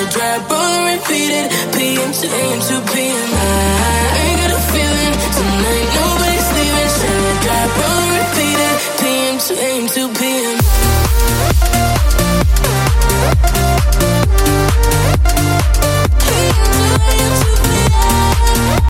dry, roll and repeat it. PM to AM to PM.